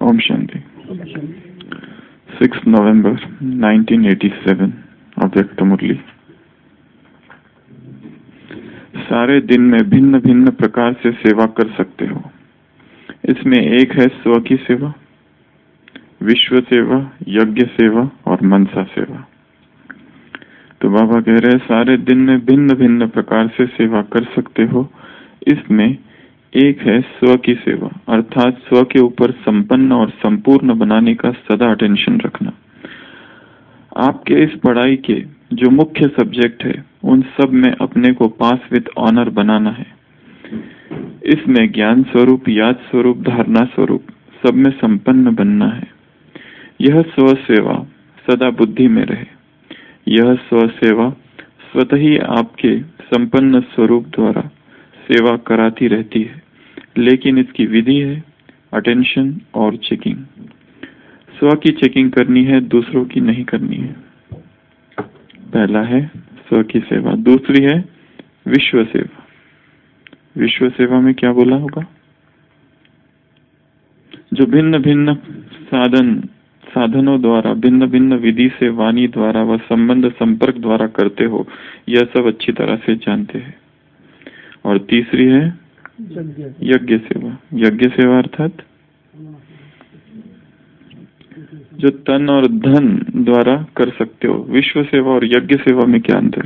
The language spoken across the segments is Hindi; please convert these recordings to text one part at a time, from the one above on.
ओम शांति। 6 नवंबर 1987 अव्यक्त मुरली। सारे दिन में भिन्न भिन्न प्रकार से सेवा कर सकते हो। इसमें एक है स्व की सेवा, विश्व सेवा, यज्ञ सेवा और मनसा सेवा। तो बाबा कह रहे हैं सारे दिन में भिन्न भिन्न प्रकार से सेवा कर सकते हो। इसमें एक है स्व की सेवा, अर्थात स्व के ऊपर संपन्न और संपूर्ण बनाने का सदा अटेंशन रखना। आपके इस पढ़ाई के जो मुख्य सब्जेक्ट है उन सब में अपने को पास विद ऑनर बनाना है। इसमें ज्ञान स्वरूप, याद स्वरूप, धारणा स्वरूप सब में संपन्न बनना है। यह स्व सेवा सदा बुद्धि में रहे। यह स्व सेवा स्वतः ही आपके संपन्न स्वरूप द्वारा सेवा कराती रहती है, लेकिन इसकी विधि है अटेंशन और चेकिंग। स्व की चेकिंग करनी है, दूसरों की नहीं करनी है। पहला है स्व की सेवा, दूसरी है विश्व सेवा। विश्व सेवा में क्या बोला होगा? जो भिन्न भिन्न साधनों द्वारा, भिन्न भिन्न विधि से, वाणी द्वारा व संबंध संपर्क द्वारा करते हो, यह सब अच्छी तरह से जानते हैं। और तीसरी है यज्ञ सेवा। यज्ञ सेवा अर्थात जो तन और धन द्वारा कर सकते हो। विश्व सेवा और यज्ञ सेवा में क्या अंतर?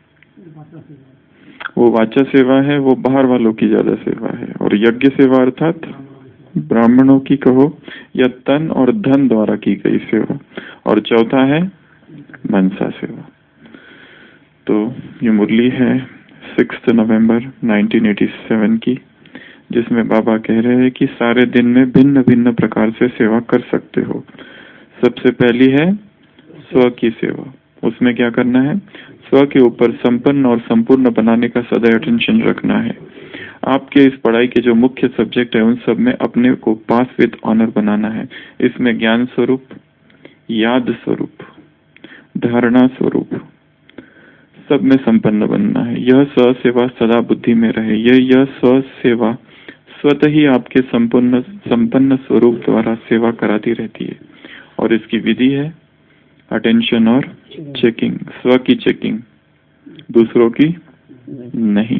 वो वाचा सेवा है, वो बाहर वालों की ज्यादा सेवा है। और यज्ञ सेवा अर्थात ब्राह्मणों की कहो या तन और धन द्वारा की गई सेवा। और चौथा है मनसा सेवा। तो ये मुरली है 6 नवंबर 1987 की, जिसमें बाबा कह रहे हैं कि सारे दिन में भिन्न भिन्न प्रकार से सेवा कर सकते हो। सबसे पहली है स्व की सेवा। उसमें क्या करना है? स्व के ऊपर संपन्न और संपूर्ण बनाने का सदैव अटेंशन रखना है। आपके इस पढ़ाई के जो मुख्य सब्जेक्ट है उन सब में अपने को पास विद ऑनर बनाना है। इसमें ज्ञान स्वरूप, याद स्वरूप, धारणा स्वरूप सब में संपन्न बनना है। यह स्व सेवा सदा बुद्धि में रहे। यह स्व सेवा स्वतः ही आपके संपन्न स्वरूप द्वारा सेवा कराती रहती है। और इसकी विधि है अटेंशन और चेकिंग। स्व की चेकिंग, दूसरों की नहीं।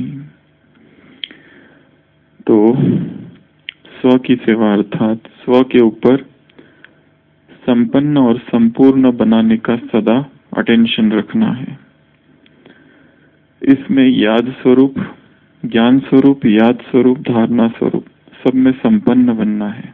तो स्व की सेवा अर्थात स्व के ऊपर संपन्न और संपूर्ण बनाने का सदा अटेंशन रखना है। इसमें याद स्वरूप, ज्ञान स्वरूप, याद स्वरूप, धारणा स्वरूप सब में संपन्न बनना है।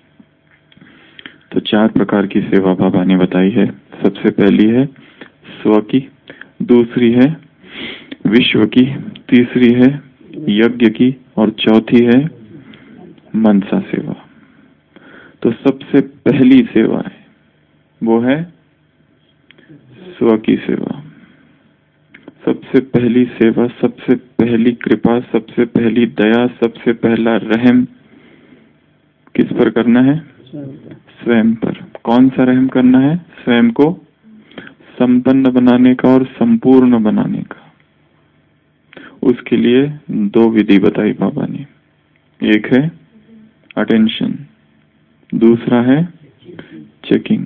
तो 4 प्रकार की सेवा बाबा ने बताई है। सबसे पहली है स्व की, दूसरी है विश्व की, तीसरी है यज्ञ की और चौथी है मनसा सेवा। तो सबसे पहली सेवा है वो है स्व की सेवा। सबसे पहली सेवा, सबसे पहली कृपा, सबसे पहली दया, सबसे पहला रहम किस पर करना है? स्वयं पर। कौन सा रहम करना है? स्वयं को संपन्न बनाने का और संपूर्ण बनाने का। उसके लिए 2 विधि बताई बाबा ने। एक है अटेंशन, दूसरा है चेकिंग।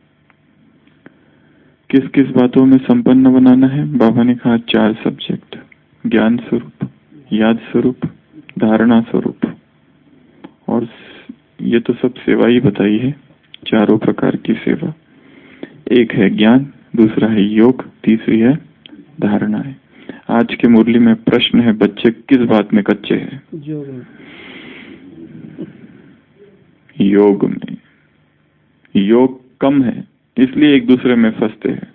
किस किस बातों में संपन्न बनाना है? बाबा ने कहा 4 सब्जेक्ट, ज्ञान स्वरूप, याद स्वरूप, धारणा स्वरूप। और ये तो सब सेवा ही बताई है, चारों प्रकार की सेवा। एक है ज्ञान, दूसरा है योग, तीसरी है धारणा है। आज के मुरली में प्रश्न है, बच्चे किस बात में कच्चे हैं? योग में। योग कम है, इसलिए एक दूसरे में फंसते हैं,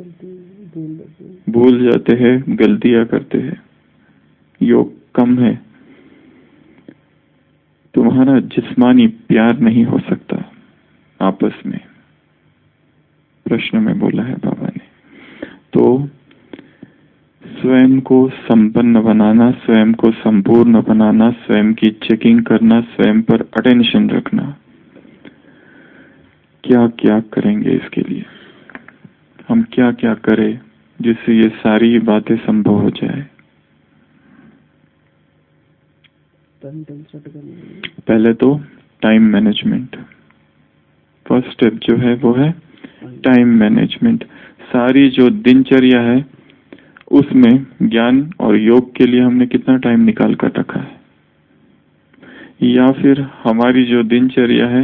भूल जाते हैं, गलतियां करते हैं। योग कम है। तुम्हारा जिस्मानी प्यार नहीं हो सकता आपस में, प्रश्न में बोला है बाबा ने। तो स्वयं को संपन्न बनाना, स्वयं को संपूर्ण बनाना, स्वयं की चेकिंग करना, स्वयं पर अटेंशन रखना। क्या क्या करेंगे इसके लिए? हम क्या क्या करें जिससे ये सारी बातें संभव हो जाए? पहले तो टाइम मैनेजमेंट। फर्स्ट स्टेप जो है वो है टाइम मैनेजमेंट। सारी जो दिनचर्या है उसमें ज्ञान और योग के लिए हमने कितना टाइम निकाल कर रखा है, या फिर हमारी जो दिनचर्या है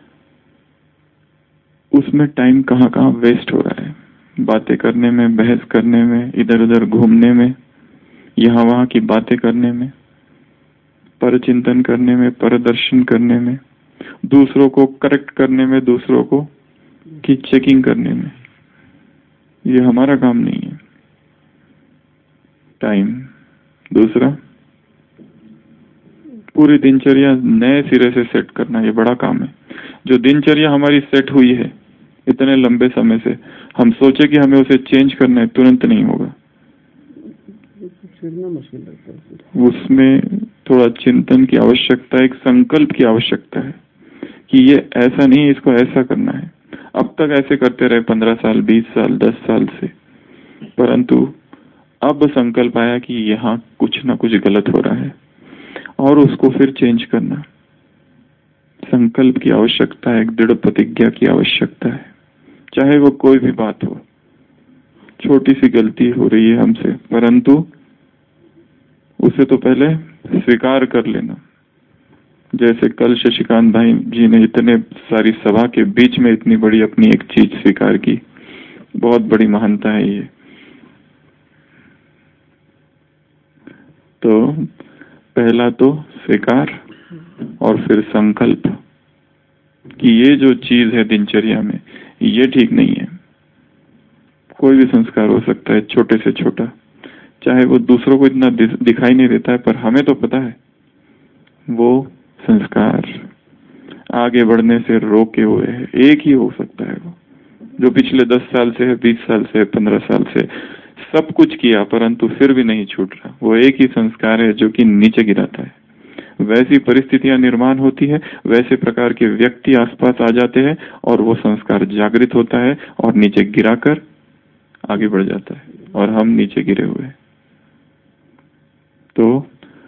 उसमें टाइम कहाँ कहाँ वेस्ट हो रहा है, बातें करने में, बहस करने में, इधर उधर घूमने में, यहाँ वहाँ की बातें करने में, परचिंतन करने में, परदर्शन करने में, दूसरों को करेक्ट करने में, दूसरों को की चेकिंग करने में। ये हमारा काम नहीं है टाइम। दूसरा, पूरी दिनचर्या नए सिरे से सेट करना, ये बड़ा काम है। जो दिनचर्या हमारी सेट हुई है इतने लंबे समय से, हम सोचे कि हमें उसे चेंज करना है, तुरंत नहीं होगा। मुश्किल लगता है। उसमें थोड़ा चिंतन की आवश्यकता, एक संकल्प की आवश्यकता है कि ये ऐसा नहीं, इसको ऐसा करना है। अब तक ऐसे करते रहे 15 साल, 20 साल, 10 साल से, परंतु अब संकल्प आया कि यहाँ कुछ ना कुछ गलत हो रहा है और उसको फिर चेंज करना। संकल्प की आवश्यकता है, एक दृढ़ प्रतिज्ञा की आवश्यकता है। चाहे वो कोई भी बात हो, छोटी सी गलती हो रही है हमसे, परंतु उसे तो पहले स्वीकार कर लेना। जैसे कल शशिकांत भाई जी ने इतने सारी सभा के बीच में इतनी बड़ी अपनी एक चीज स्वीकार की, बहुत बड़ी महानता है ये। तो पहला तो स्वीकार और फिर संकल्प कि ये जो चीज है दिनचर्या में ये ठीक नहीं है। कोई भी संस्कार हो सकता है, छोटे से छोटा, चाहे वो दूसरों को इतना दिखाई नहीं देता है, पर हमें तो पता है वो संस्कार आगे बढ़ने से रोके हुए है। एक ही हो सकता है वो, जो पिछले 10 साल से है, 20 साल से, 15 साल से सब कुछ किया परंतु फिर भी नहीं छूट रहा। वो एक ही संस्कार है जो कि नीचे गिराता है। वैसी परिस्थितियां निर्माण होती है, वैसे प्रकार के व्यक्ति आसपास आ जाते हैं और वो संस्कार जागृत होता है और नीचे गिराकर आगे बढ़ जाता है और हम नीचे गिरे हुए हैं। तो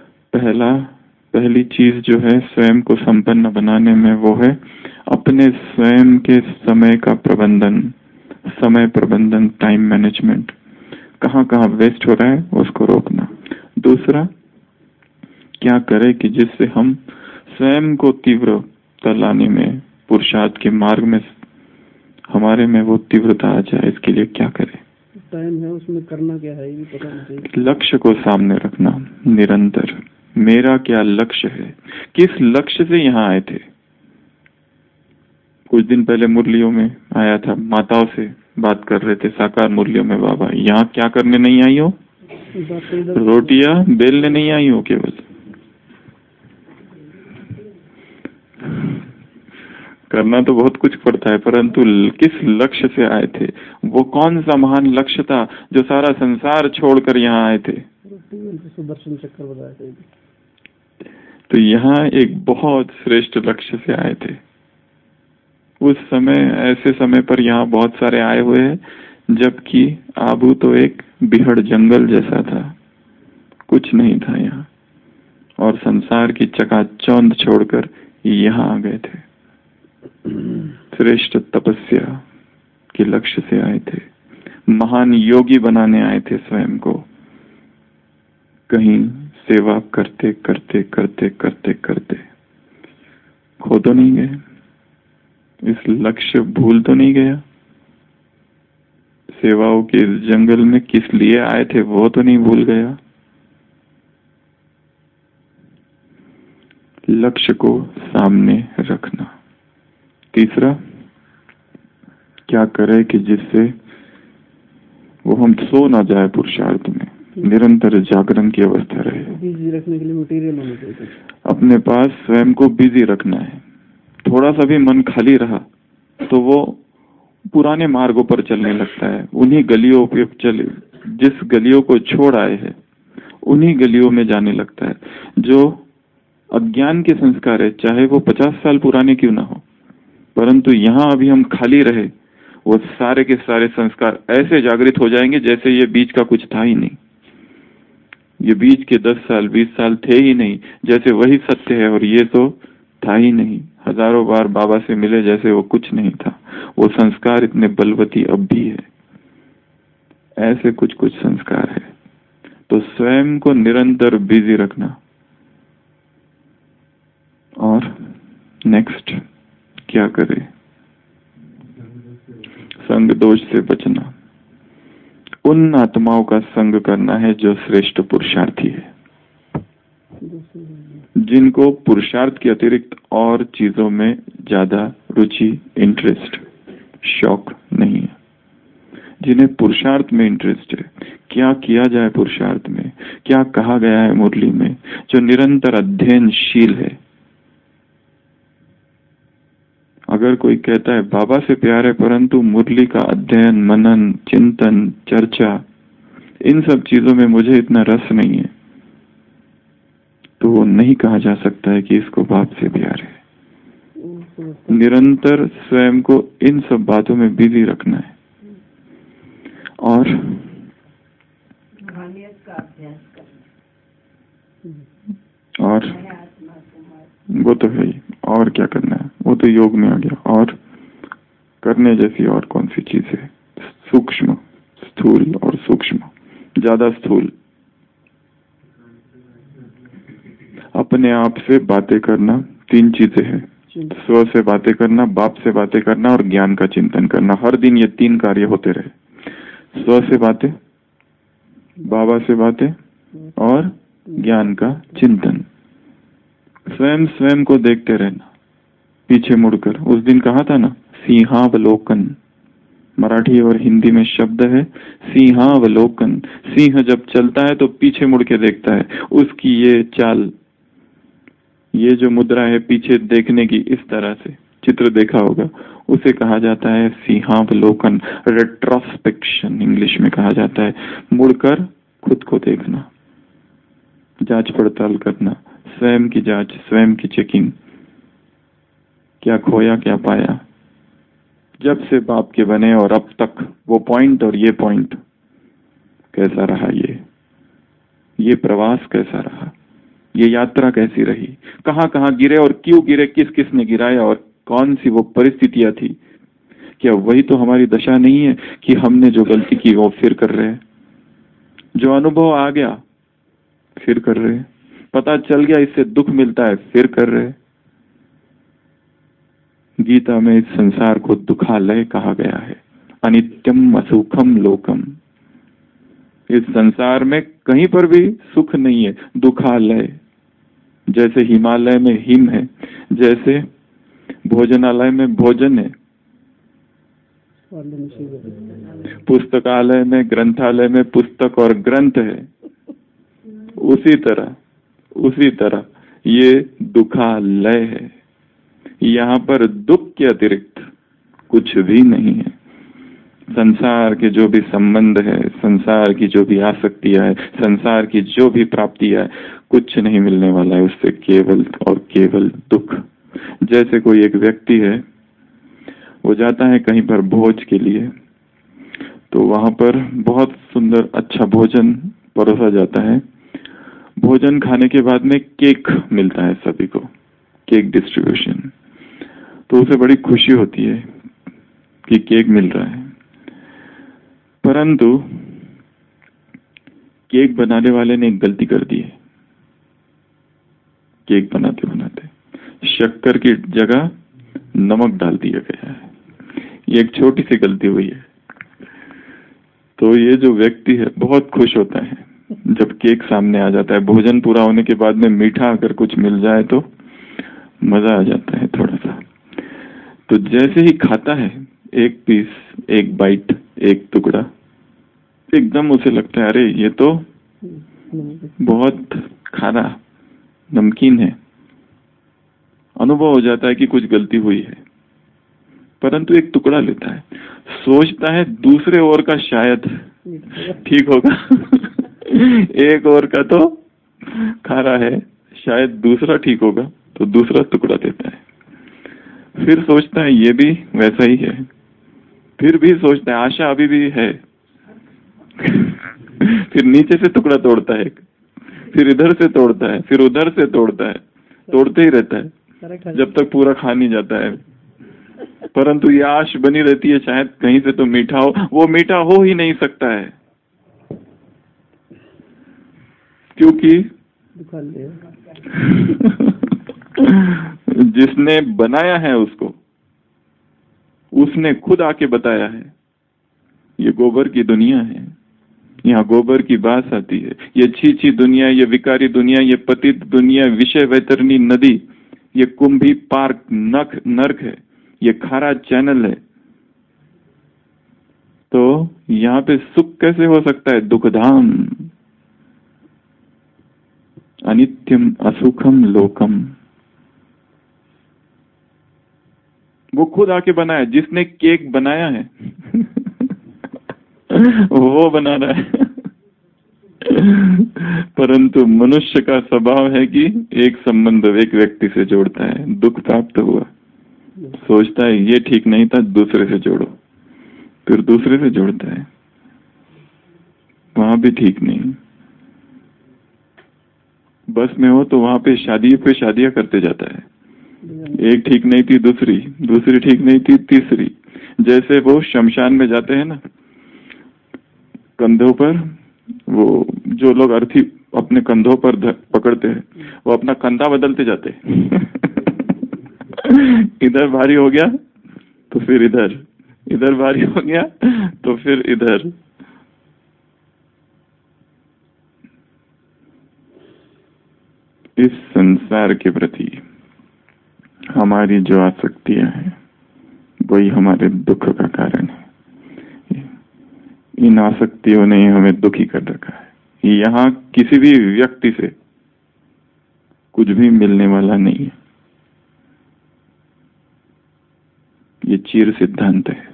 पहली चीज जो है स्वयं को संपन्न बनाने में वो है अपने स्वयं के समय का प्रबंधन, समय प्रबंधन, टाइम मैनेजमेंट। कहाँ कहाँ वेस्ट हो रहा है उसको रोकना। दूसरा, क्या करें कि जिससे हम स्वयं को तीव्रता लाने में, पुरुषार्थ के मार्ग में हमारे में वो तीव्रता आ जाए, इसके लिए क्या करें। टाइम है, उसमें करना क्या है ये भी पता नहीं चाहिए। लक्ष्य को सामने रखना निरंतर। मेरा क्या लक्ष्य है, किस लक्ष्य से यहाँ आए थे। कुछ दिन पहले मुरलियों में आया था, माताओं से बात कर रहे थे साकार मुरलियों में, बाबा यहाँ क्या करने नहीं आई हो, रोटियां बेलने नहीं आई हो, केवल करना तो बहुत कुछ पड़ता है, परंतु किस लक्ष्य से आए थे, वो कौन सा महान लक्ष्य था जो सारा संसार छोड़कर यहाँ आए थे। सुदर्शन चक्र बताया थे। तो यहाँ एक बहुत श्रेष्ठ लक्ष्य से आए थे। उस समय, ऐसे समय पर यहाँ बहुत सारे आए हुए हैं, जबकि आबू तो एक बिहड़ जंगल जैसा था, कुछ नहीं था यहाँ, और संसार की चकाचौंध छोड़कर यहाँ आ गए थे। श्रेष्ठ तपस्या के लक्ष्य से आए थे, महान योगी बनाने आए थे स्वयं को। कहीं सेवा करते करते करते करते करते खो तो नहीं गए, इस लक्ष्य भूल तो नहीं गया। सेवाओं के इस जंगल में किस लिए आए थे वो तो नहीं भूल गया। लक्ष्य को सामने रखना। तीसरा, क्या करें कि जिससे वो हम सो ना जाए, पुरुषार्थ में निरंतर जागरण की अवस्था रहे। बिजी रखने के लिए मटेरियल होना चाहिए, अपने पास स्वयं को बिजी रखना है। थोड़ा सा भी मन खाली रहा तो वो पुराने मार्गों पर चलने लगता है, उन्हीं गलियों पे चले, जिस गलियों को छोड़ आए हैं उन्हीं गलियों में जाने लगता है। जो अज्ञान के संस्कार है, चाहे वो 50 साल पुराने क्यों ना हो, परंतु यहाँ अभी हम खाली रहे, वो सारे के सारे संस्कार ऐसे जागृत हो जाएंगे जैसे ये बीच का कुछ था ही नहीं, ये बीच के 10 साल 20 साल थे ही नहीं, जैसे वही सत्य है और ये तो था ही नहीं। हजारों बार बाबा से मिले जैसे वो कुछ नहीं था। वो संस्कार इतने बलवती अब भी है। ऐसे कुछ कुछ संस्कार है। तो स्वयं को निरंतर बिजी रखना। और नेक्स्ट क्या करे? संग दोष से बचना। उन आत्माओं का संग करना है जो श्रेष्ठ पुरुषार्थी है, जिनको पुरुषार्थ के अतिरिक्त और चीजों में ज्यादा रुचि, इंटरेस्ट, शौक नहीं है। जिन्हें पुरुषार्थ में इंटरेस्ट है, क्या किया जाए पुरुषार्थ में, क्या कहा गया है मुरली में, जो निरंतर अध्ययनशील है। अगर कोई कहता है बाबा से प्यार है परंतु मुरली का अध्ययन, मनन, चिंतन, चर्चा, इन सब चीजों में मुझे इतना रस नहीं है, तो वो नहीं कहा जा सकता है कि इसको बाप से प्यार है। निरंतर स्वयं को इन सब बातों में बिजी रखना है। और वो तो है ही। और क्या करना है? वो तो योग में आ गया। और करने जैसी और कौन सी चीज है? सूक्ष्म, स्थूल और सूक्ष्म। ज्यादा स्थूल, अपने आप से बातें करना। 3 चीजें हैं। स्व से बातें करना, बाप से बातें करना और ज्ञान का चिंतन करना। हर दिन ये 3 कार्य होते रहे। स्व से बातें, बाबा से बातें और ज्ञान का चिंतन। स्वयं स्वयं को देखते रहना, पीछे मुड़कर। उस दिन कहा था ना, सिंहावलोकन। मराठी और हिंदी में शब्द है सिंहावलोकन। सिंह जब चलता है तो पीछे मुड़ के देखता है। उसकी ये चाल, ये जो मुद्रा है पीछे देखने की, इस तरह से चित्र देखा होगा, उसे कहा जाता है सिंहावलोकन। रेट्रोस्पेक्शन इंग्लिश में कहा जाता है। मुड़कर खुद को देखना, जांच पड़ताल करना, स्वयं की जांच, स्वयं की चेकिंग। क्या खोया, क्या पाया, जब से बाप के बने और अब तक वो पॉइंट और ये पॉइंट कैसा रहा, ये प्रवास कैसा रहा, ये यात्रा कैसी रही, कहां कहां गिरे और क्यों गिरे, किस किस ने गिराया और कौन सी वो परिस्थितियां थी। क्या वही तो हमारी दशा नहीं है कि हमने जो गलती की वो फिर कर रहे हैं? जो अनुभव आ गया फिर कर रहे हैं, पता चल गया इससे दुख मिलता है फिर कर रहे हैं। गीता में इस संसार को दुखालय कहा गया है। अनित्यम असुखम लोकम। इस संसार में कहीं पर भी सुख नहीं है, दुखालय। जैसे हिमालय में हिम है, जैसे भोजनालय में भोजन है, पुस्तकालय में, ग्रंथालय में पुस्तक और ग्रंथ है, उसी तरह ये दुखालय है। यहाँ पर दुख के अतिरिक्त कुछ भी नहीं है। संसार के जो भी संबंध है, संसार की जो भी आसक्तियां है, संसार की जो भी प्राप्तियां है, कुछ नहीं मिलने वाला है उससे, केवल और केवल दुख। जैसे कोई एक व्यक्ति है, वो जाता है कहीं पर भोज के लिए, तो वहां पर बहुत सुंदर अच्छा भोजन परोसा जाता है। भोजन खाने के बाद में केक मिलता है सभी को, केक डिस्ट्रीब्यूशन। तो उसे बड़ी खुशी होती है कि केक मिल रहा है। परंतु केक बनाने वाले ने एक गलती कर दी है। केक बनाते बनाते शक्कर की जगह नमक डाल दिया गया है। ये एक छोटी सी गलती हुई है। तो ये जो व्यक्ति है बहुत खुश होता है जब केक सामने आ जाता है। भोजन पूरा होने के बाद में मीठा अगर कुछ मिल जाए तो मजा आ जाता है थोड़ा सा। तो जैसे ही खाता है, एक पीस, एक बाइट, एक टुकड़ा, एकदम उसे लगता है अरे ये तो बहुत खारा नमकीन है। अनुभव हो जाता है कि कुछ गलती हुई है, परंतु एक टुकड़ा लेता है, सोचता है दूसरे ओर का शायद ठीक होगा। एक ओर का तो खारा है, शायद दूसरा ठीक होगा, तो दूसरा टुकड़ा देता है। फिर सोचता है ये भी वैसा ही है, फिर भी सोचता है आशा अभी भी है। फिर नीचे से टुकड़ा तोड़ता है, फिर इधर से तोड़ता है, फिर उधर से तोड़ता है, तोड़ते ही रहता है। जब तक पूरा खा नहीं जाता है। परंतु ये आश बनी रहती है शायद कहीं से तो मीठा हो, वो मीठा हो ही नहीं सकता है क्योंकि जिसने बनाया है उसको, उसने खुद आके बताया है ये गोबर की दुनिया है, यहाँ गोबर की बात आती है, ये छीछी दुनिया, ये विकारी दुनिया, ये पतित दुनिया, विषय वैतरणी नदी, ये कुंभी पार्क नर्क है, ये खारा चैनल है। तो यहाँ पे सुख कैसे हो सकता है? दुखधाम, अनित्यम असुखम लोकम। वो खुद आके बनाया, जिसने केक बनाया है वो बना रहा है। परंतु मनुष्य का स्वभाव है कि एक संबंध एक व्यक्ति से जोड़ता है। दुख प्राप्त हुआ, सोचता है ये ठीक नहीं था, दूसरे से जोड़ो, फिर दूसरे से जोड़ता है, वहां भी ठीक नहीं। बस में हो तो वहां पे शादियां करते जाता है, एक ठीक नहीं थी दूसरी, दूसरी ठीक नहीं थी तीसरी। जैसे वो शमशान में जाते हैं ना, कंधों पर वो जो लोग अर्थी अपने कंधों पर पकड़ते हैं, वो अपना कंधा बदलते जाते हैं। इधर भारी हो गया तो फिर इधर, इधर भारी हो गया तो फिर इधर। इस संसार के प्रति हमारी जो आसक्तियां हैं वही हमारे दुख का कारण है। इन आसक्तियों ने हमें दुखी कर रखा है। यहाँ किसी भी व्यक्ति से कुछ भी मिलने वाला नहीं है, ये चिर सिद्धांत है।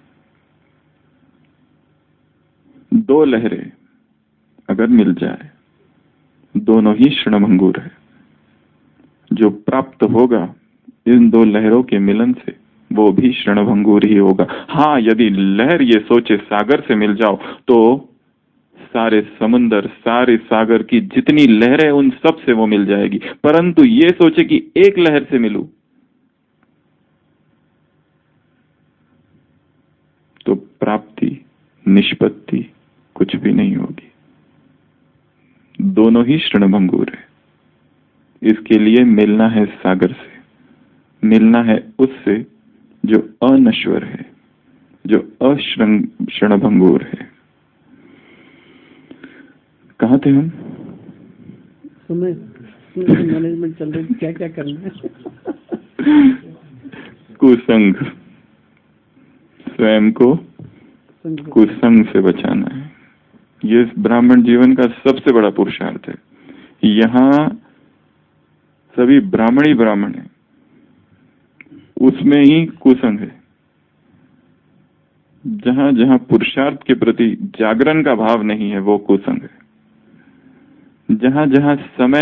दो लहरें अगर मिल जाए, दोनों ही क्षणभंगुर है। जो प्राप्त होगा इन दो लहरों के मिलन से वो भी क्षणभंगुर ही होगा। हाँ, यदि लहर ये सोचे सागर से मिल जाओ तो सारे समुंदर, सारे सागर की जितनी लहरें उन सब से वो मिल जाएगी। परंतु ये सोचे कि एक लहर से मिलूं तो प्राप्ति निष्पत्ति कुछ भी नहीं होगी। दोनों ही क्षणभंगुर है। इसके लिए मिलना है सागर से, मिलना है उससे जो अनश्वर है, जो क्षणभंगुर है। कहाँ थे हम? मैनेजमेंट चल रही, क्या क्या करना है। कुसंग, स्वयं को कुसंग से बचाना है। ये ब्राह्मण जीवन का सबसे बड़ा पुरुषार्थ है। यहाँ सभी ब्राह्मण ही ब्राह्मण है, उसमें ही कुसंग है। जहां जहां पुरुषार्थ के प्रति जागरण का भाव नहीं है वो कुसंग है। जहां जहां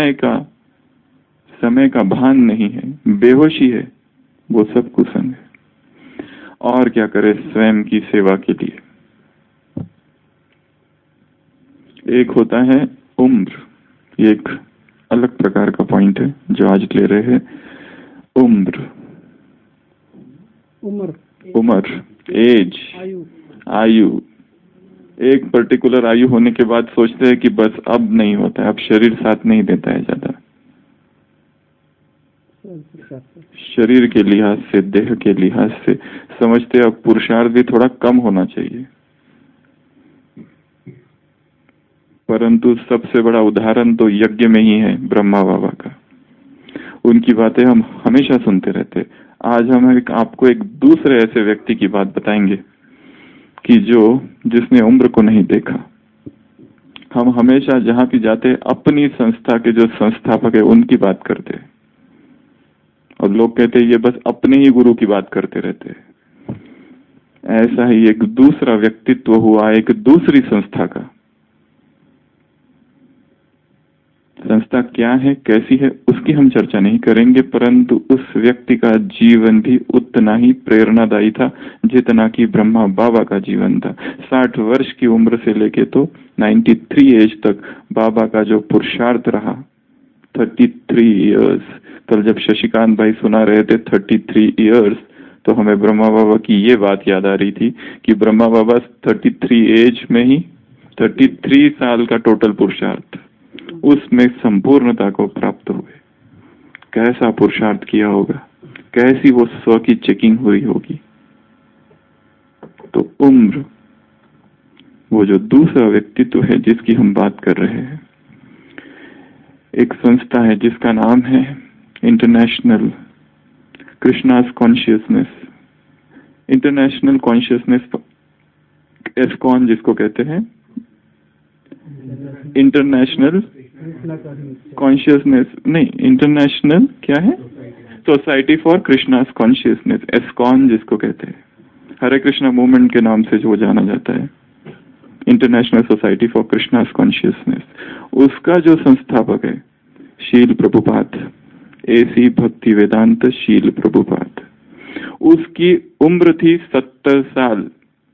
समय का भान नहीं है, बेहोशी है, वो सब कुसंग है। और क्या करे स्वयं की सेवा के लिए? एक होता है उम्र, एक अलग प्रकार का पॉइंट है जो आज ले रहे हैं। उम्र, एज, आयु। एक पर्टिकुलर आयु होने के बाद सोचते हैं कि बस अब नहीं होता है, अब शरीर साथ नहीं देता है ज्यादा। शरीर के लिहाज से, देह के लिहाज से समझते हैं अब पुरुषार्थ भी थोड़ा कम होना चाहिए। परंतु सबसे बड़ा उदाहरण तो यज्ञ में ही है, ब्रह्मा बाबा का। उनकी बातें हम हमेशा सुनते रहते। आज हम आपको एक दूसरे ऐसे व्यक्ति की बात बताएंगे कि जिसने उम्र को नहीं देखा। हम हमेशा जहां भी जाते अपनी संस्था के जो संस्थापक है उनकी बात करते, और लोग कहते ये बस अपने ही गुरु की बात करते रहते। ऐसा ही एक दूसरा व्यक्तित्व हुआ एक दूसरी संस्था का। संस्था क्या है, कैसी है, उसकी हम चर्चा नहीं करेंगे, परंतु उस व्यक्ति का जीवन भी उतना ही प्रेरणादायी था जितना कि ब्रह्मा बाबा का जीवन था। 60 वर्ष की उम्र से लेके तो 93 एज तक बाबा का जो पुरुषार्थ रहा 33 इयर्स। कल जब शशिकांत भाई सुना रहे थे 33 इयर्स, तो हमें ब्रह्मा बाबा की ये बात याद आ रही थी कि ब्रह्मा बाबा 33 एज में ही 33 साल का टोटल पुरुषार्थ, उसमें संपूर्णता को प्राप्त हुए। कैसा पुरुषार्थ किया होगा, कैसी वो स्व की चेकिंग हुई होगी। तो उम्र, वो जो दूसरा व्यक्तित्व है जिसकी हम बात कर रहे हैं, एक संस्था है जिसका नाम है international Krishna's consciousness, international consciousness, ISKCON जिसको कहते हैं, इंटरनेशनल कॉन्शियसनेस नहीं, इंटरनेशनल क्या है, society for Krishna's consciousness, ISKCON जिसको कहते हैं, हरे कृष्णा मूवमेंट के नाम से जो जाना जाता है, international society for Krishna's consciousness. उसका जो संस्थापक है शील प्रभुपाद, एसी भक्ति वेदांत शील प्रभुपाद, उसकी उम्र थी 70 साल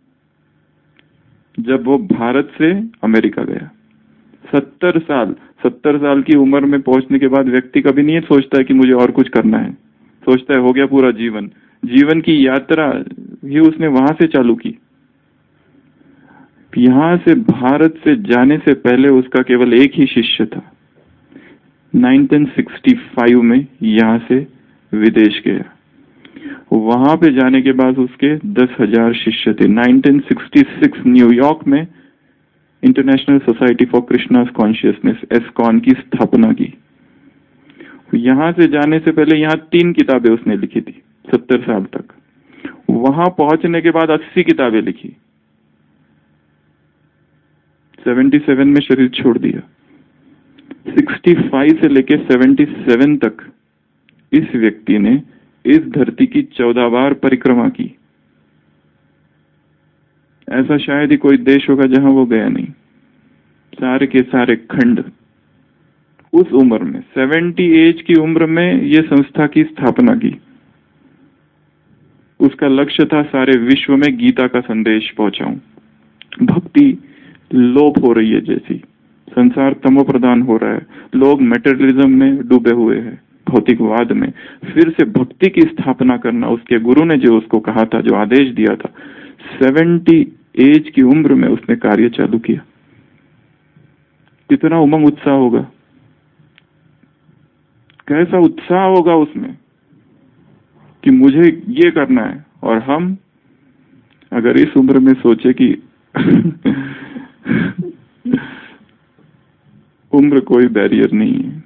जब वो भारत से अमेरिका गया। 70 साल, 70 साल की उम्र में पहुंचने के बाद व्यक्ति कभी नहीं सोचता है कि मुझे और कुछ करना है, सोचता है हो गया पूरा जीवन। जीवन की यात्रा ये उसने वहां से चालू की। यहां से भारत से जाने से पहले उसका केवल एक ही शिष्य था। 1965 में यहां से विदेश गया। वहां पे जाने के बाद उसके 10,000 शिष्य थे। 1966 न्यूयॉर्क में international society for Krishna's consciousness, ISKCON की स्थापना की। यहां से जाने से पहले यहाँ 3 किताबें उसने लिखी थी 70 साल तक। वहां पहुंचने के बाद 80 किताबें लिखी। 77 में शरीर छोड़ दिया। 65 से लेके 77 तक इस व्यक्ति ने इस धरती की 14 बार परिक्रमा की। ऐसा शायद ही कोई देश होगा जहां वो गया नहीं। सारे के सारे खंड उस उम्र में, 70 एज की उम्र में ये संस्था की स्थापना की। उसका लक्ष्य था सारे विश्व में गीता का संदेश पहुंचाऊं। भक्ति लोप हो रही है, जैसी संसार तमो प्रधान हो रहा है, लोग मेटेरियलिज्म में डूबे हुए हैं, भौतिकवाद में। फिर से भक्ति की स्थापना करना, उसके गुरु ने जो उसको कहा था, जो आदेश दिया था, 70 एज की उम्र में उसने कार्य चालू किया। कितना उमंग उत्साह होगा, कैसा उत्साह होगा उसमें कि मुझे ये करना है। और हम अगर इस उम्र में सोचे कि उम्र कोई बैरियर नहीं है,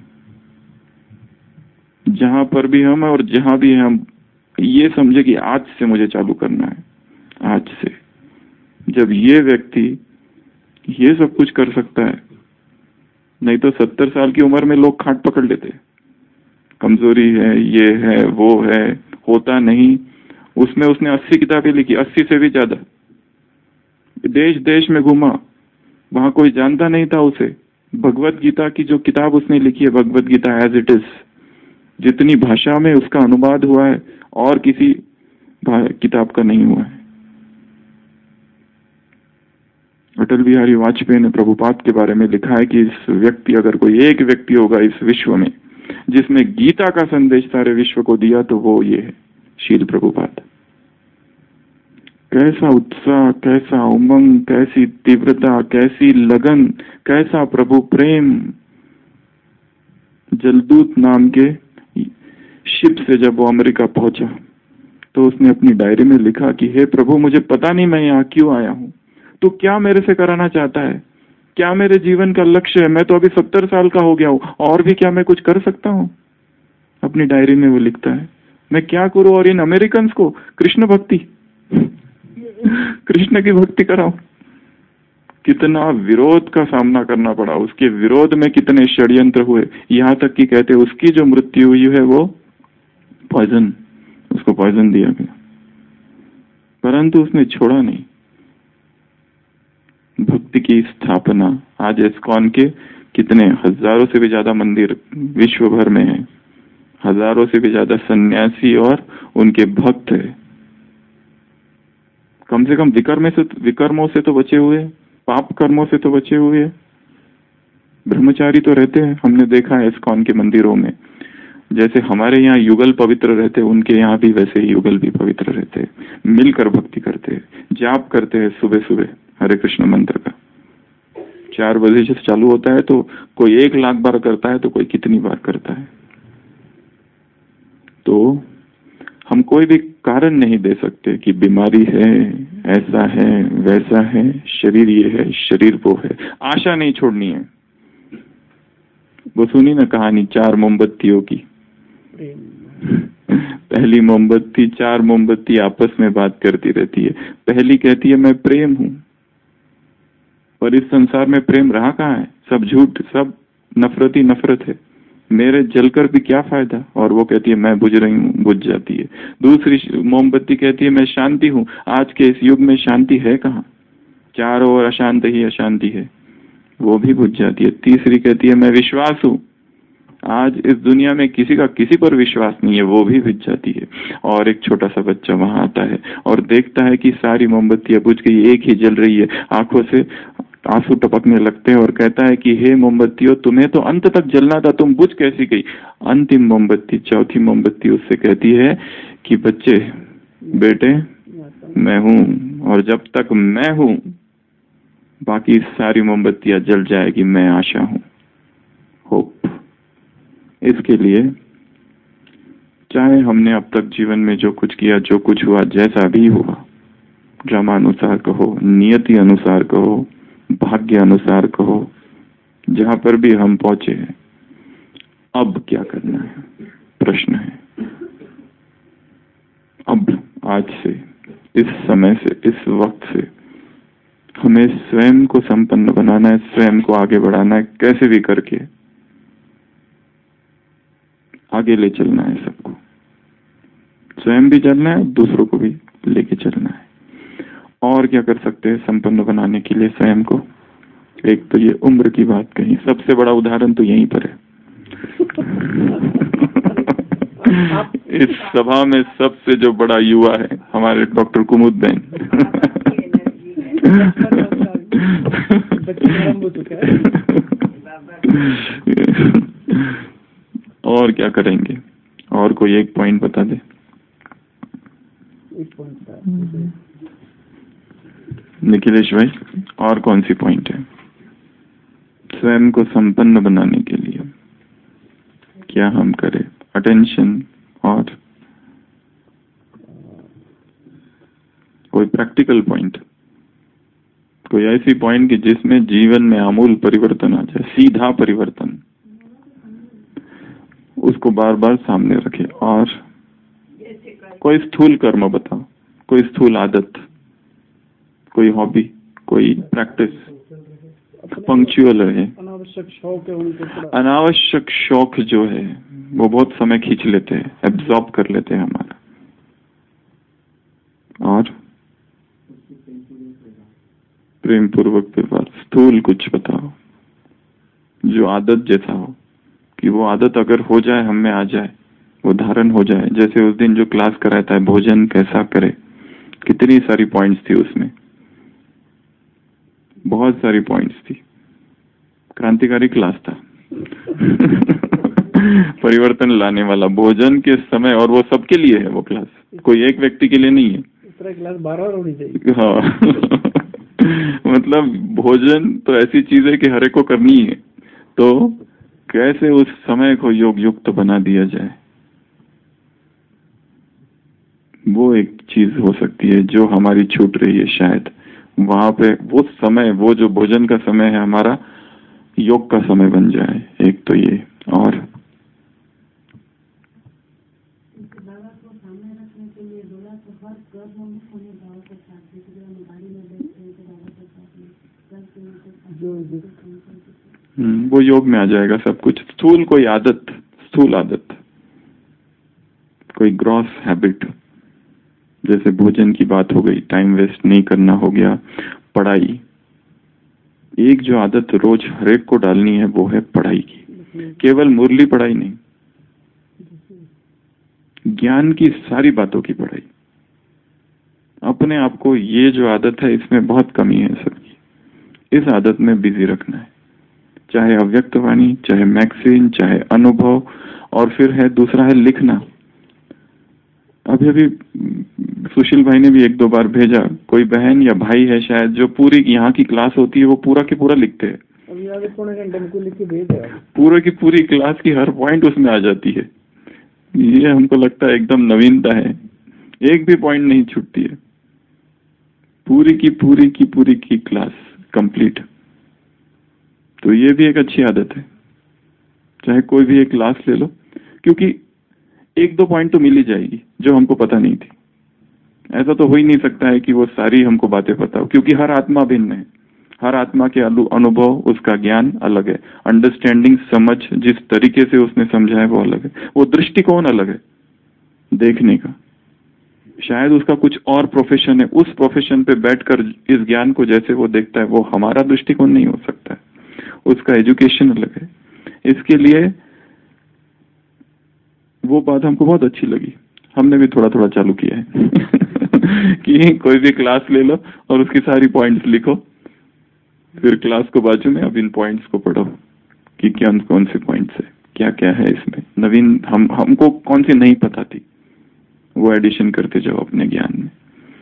जहां पर भी हम और जहां भी हम ये समझे कि आज से मुझे चालू करना है, आज से। जब ये व्यक्ति ये सब कुछ कर सकता है, नहीं तो 70 साल की उम्र में लोग खाट पकड़ लेते, कमजोरी है, ये है, वो है, होता नहीं। उसमें उसने 80 किताबें लिखी, 80 से भी ज्यादा। देश देश में घूमा, वहां कोई जानता नहीं था उसे। भगवत गीता की जो किताब उसने लिखी है, Bhagavad Gita as it is, जितनी भाषा में उसका अनुवाद हुआ है और किसी किताब का नहीं हुआ है। अटल बिहारी वाजपेयी ने प्रभुपाद के बारे में लिखा है कि इस व्यक्ति, अगर कोई एक व्यक्ति होगा इस विश्व में जिसने गीता का संदेश सारे विश्व को दिया, तो वो ये है, शील प्रभुपाद। कैसा उत्साह, कैसा उमंग, कैसी तीव्रता, कैसी लगन, कैसा प्रभु प्रेम। जलदूत नाम के शिप से जब वो अमेरिका पहुंचा तो उसने अपनी डायरी में लिखा कि हे प्रभु, मुझे पता नहीं मैं यहाँ क्यों आया हूँ, तो क्या मेरे से कराना चाहता है, क्या मेरे जीवन का लक्ष्य है। मैं तो अभी 70 साल का हो गया हूँ, और भी क्या मैं कुछ कर सकता हूँ। अपनी डायरी में वो लिखता है, मैं क्या करूं और इन अमेरिकन को कृष्ण भक्ति, कृष्ण की भक्ति कराऊं। कितना विरोध का सामना करना पड़ा, उसके विरोध में कितने षड्यंत्र हुए, यहाँ तक कि कहते उसकी जो मृत्यु हुई है वो पॉइजन, उसको पॉइजन दिया गया, परंतु उसने छोड़ा नहीं। भक्ति की स्थापना, आज इस्कॉन के कितने हजारों से भी ज्यादा मंदिर विश्व भर में है, हजारों से भी ज्यादा सन्यासी और उनके भक्त है। कम से कम विकर्मों से तो बचे हुए, पाप कर्मों से तो बचे हुए। ब्रह्मचारी तो रहते हैं, हमने देखा है इस्कॉन के मंदिरों में, जैसे हमारे यहाँ युगल पवित्र रहते हैं, उनके यहाँ भी वैसे ही युगल भी पवित्र रहते हैं, मिलकर भक्ति करते हैं, जाप करते हैं सुबह सुबह हरे कृष्ण मंत्र का। 4 बजे से चालू होता है तो कोई 1 लाख बार करता है, तो कोई कितनी बार करता है। तो हम कोई भी कारण नहीं दे सकते कि बीमारी है, ऐसा है, वैसा है, शरीर ये है, शरीर वो है। आशा नहीं छोड़नी है। वो सुनी ना कहानी 4 मोमबत्तियों की। पहली मोमबत्ती, 4 मोमबत्ती आपस में बात करती रहती है। पहली कहती है मैं प्रेम हूं, पर इस संसार में प्रेम रहा कहाँ है? सब झूठ, सब नफरत ही नफरत है, मेरे जलकर भी क्या फायदा। और वो कहती है मैं बुझ रही हूँ, बुझ जाती है। दूसरी मोमबत्ती कहती है मैं शांति हूँ, आज के इस युग में शांति है कहाँ, चारों ओर अशांति ही अशांति है, वो भी बुझ जाती है। तीसरी कहती है मैं विश्वास हूँ, आज इस दुनिया में किसी का किसी पर विश्वास नहीं है, वो भी बुझ जाती है। और एक छोटा सा बच्चा वहां आता है और देखता है कि सारी मोमबत्तियां बुझ गई, एक ही जल रही है, आंखों से आंसू टपकने लगते हैं और कहता है कि हे मोमबत्तियों, तुम्हें तो अंत तक जलना था, तुम बुझ कैसी गई? अंतिम मोमबत्ती, चौथी मोमबत्ती उससे कहती है कि बच्चे, बेटे, मैं हूं, और जब तक मैं हूं बाकी सारी मोमबत्तियां जल जाएगी, मैं आशा हूं, होप। इसके लिए चाहे हमने अब तक जीवन में जो कुछ किया, जो कुछ हुआ, जैसा भी हुआ, ड्रामानुसार कहो, नियति अनुसार कहो, भाग्य अनुसार कहो, जहां पर भी हम पहुंचे हैं, अब क्या करना है? प्रश्न है। अब आज से, इस समय से, इस वक्त से हमें स्वयं को संपन्न बनाना है, स्वयं को आगे बढ़ाना है, कैसे भी करके आगे ले चलना है। सबको स्वयं भी चलना है, दूसरों को भी लेके चलना है। और क्या कर सकते हैं संपन्न बनाने के लिए स्वयं को? एक तो ये उम्र की बात कही, सबसे बड़ा उदाहरण तो यहीं पर है। इस सभा में सबसे जो बड़ा युवा है हमारे डॉक्टर कुमुद बहन। और क्या करेंगे? और कोई एक पॉइंट बता दे। निखिलेश भाई, और कौन सी पॉइंट है स्वयं को संपन्न बनाने के लिए? क्या हम करें? अटेंशन और कोई प्रैक्टिकल पॉइंट, कोई ऐसी पॉइंट कि जिसमें जीवन में आमूल परिवर्तन आ जाए, सीधा परिवर्तन, उसको बार बार सामने रखे। और कोई स्थूल कर्म बताओ, कोई स्थूल आदत, कोई हॉबी, कोई प्रैक्टिस, पंक्चुअल रहे। अनावश्यक शौक है उनको, अनावश्यक शौक जो है वो बहुत समय खींच लेते हैं, एब्जॉर्ब कर लेते हैं हमारा। और प्रेम पूर्वक व्यवहार, स्थूल कुछ बताओ जो आदत जैसा हो, कि वो आदत अगर हो जाए, हम में आ जाए, वो धारण हो जाए। जैसे उस दिन जो क्लास कराता है भोजन कैसा करे, कितनी सारी पॉइंट्स थी उसमें, बहुत सारी पॉइंट्स थी, क्रांतिकारी क्लास था। परिवर्तन लाने वाला भोजन के समय, और वो सबके लिए है वो क्लास, कोई एक व्यक्ति के लिए नहीं है। इस तरह क्लास 12 होनी चाहिए। हाँ। मतलब भोजन तो ऐसी चीज है कि हर एक को करनी है, तो कैसे उस समय को योग युक्त बना दिया जाए, वो एक चीज हो सकती है जो हमारी छूट रही है। शायद वहां पे वो समय, वो जो भोजन का समय है हमारा योग का समय बन जाए। एक तो ये, और वो योग में आ जाएगा सब कुछ। स्थूल कोई आदत, स्थूल आदत, कोई ग्रॉस हैबिट, जैसे भोजन की बात हो गई, टाइम वेस्ट नहीं करना हो गया। पढ़ाई, एक जो आदत रोज हरेक को डालनी है वो है पढ़ाई की। केवल मुरली पढ़ाई नहीं, ज्ञान की सारी बातों की पढ़ाई। अपने आप को ये जो आदत है इसमें बहुत कमी है सबकी, इस आदत में बिजी रखना है। चाहे अव्यक्त वाणी, चाहे मैक्सिन, चाहे अनुभव, और फिर है दूसरा है लिखना। अभी अभी सुशील भाई ने भी 1-2 बार भेजा, कोई बहन या भाई है शायद जो पूरी यहाँ की क्लास होती है वो पूरा की पूरा लिखते हैं। अभी आगे पौने घंटे में कोई लिख के भेज देगा। पूरे की पूरी क्लास की हर पॉइंट उसमें आ जाती है। ये हमको लगता है एकदम नवीनता है, एक भी पॉइंट नहीं छूटती है, पूरी की क्लास कंप्लीट। तो ये भी एक अच्छी आदत है, चाहे कोई भी एक क्लास ले लो, क्योंकि 1-2 पॉइंट तो मिल ही जाएगी जो हमको पता नहीं थी। ऐसा तो हो ही नहीं सकता है कि वो सारी हमको बातें पता हो, क्योंकि हर आत्मा भिन्न है, हर आत्मा के अनुभव, उसका ज्ञान अलग है, अंडरस्टैंडिंग, समझ, जिस तरीके से उसने समझा है वो अलग है, वो दृष्टिकोण अलग है देखने का। शायद उसका कुछ और प्रोफेशन है, उस प्रोफेशन पे बैठकर इस ज्ञान को जैसे वो देखता है वो हमारा दृष्टिकोण नहीं हो सकता है, उसका एजुकेशन अलग है। इसके लिए वो बात हमको बहुत अच्छी लगी, हमने भी थोड़ा थोड़ा चालू किया है कि कोई भी क्लास ले लो और उसकी सारी पॉइंट्स लिखो, फिर क्लास को बाजू में अब इन पॉइंट्स को पढ़ो कि क्या कौन से पॉइंट्स है, क्या क्या है इसमें नवीन, हमको कौन सी नहीं पता थी, वो एडिशन करते जाओ अपने ज्ञान में।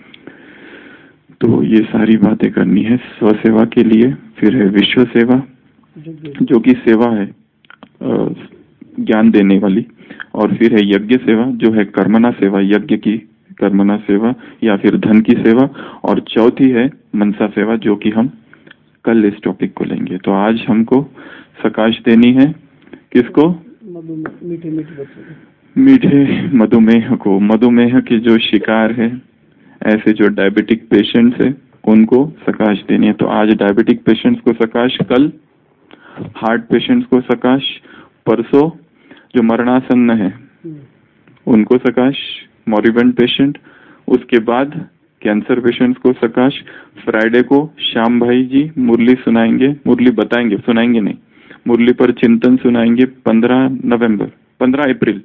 तो ये सारी बातें करनी है स्व सेवा के लिए। फिर है विश्व सेवा, जो कि सेवा है ज्ञान देने वाली, और फिर है यज्ञ सेवा जो है कर्मणा सेवा, यज्ञ की कर्मणा सेवा या फिर धन की सेवा, और चौथी है मनसा सेवा जो कि हम कल इस टॉपिक को लेंगे। तो आज हमको सकाश देनी है किसको? मीठे बच्चों, मीठे मधुमेह को। मधुमेह के जो शिकार है, ऐसे जो डायबिटिक पेशेंट्स है उनको सकाश देनी है। तो आज डायबिटिक पेशेंट्स को सकाश, कल हार्ट पेशेंट्स को सकाश, परसों जो मरणासन्न है उनको सकाश, मॉरिबेंड पेशेंट, उसके बाद कैंसर पेशेंट्स को सकाश। फ्राइडे को श्याम भाई जी मुरली सुनाएंगे, मुरली बताएंगे, सुनाएंगे नहीं, मुरली पर चिंतन सुनाएंगे 15 अप्रैल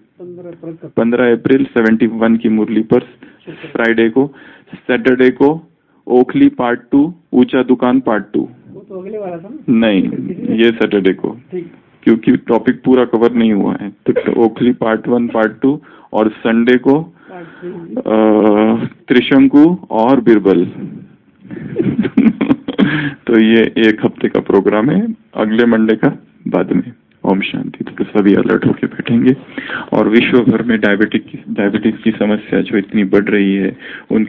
71 की मुरली पर फ्राइडे को। सैटरडे को ओखली पार्ट 2, ऊंचा दुकान पार्ट 2। वो तो अगले वाला था ना? नहीं, ये सैटरडे को, क्योंकि टॉपिक पूरा कवर नहीं हुआ है। तो ओखली पार्ट 1 पार्ट 2, और संडे को त्रिशंकु और बिरबल तो ये 1 हफ्ते का प्रोग्राम है, अगले मंडे का बाद में। ओम शांति। तो सभी अलर्ट होके बैठेंगे। और विश्व भर में डायबिटीज की समस्या जो इतनी बढ़ रही है उन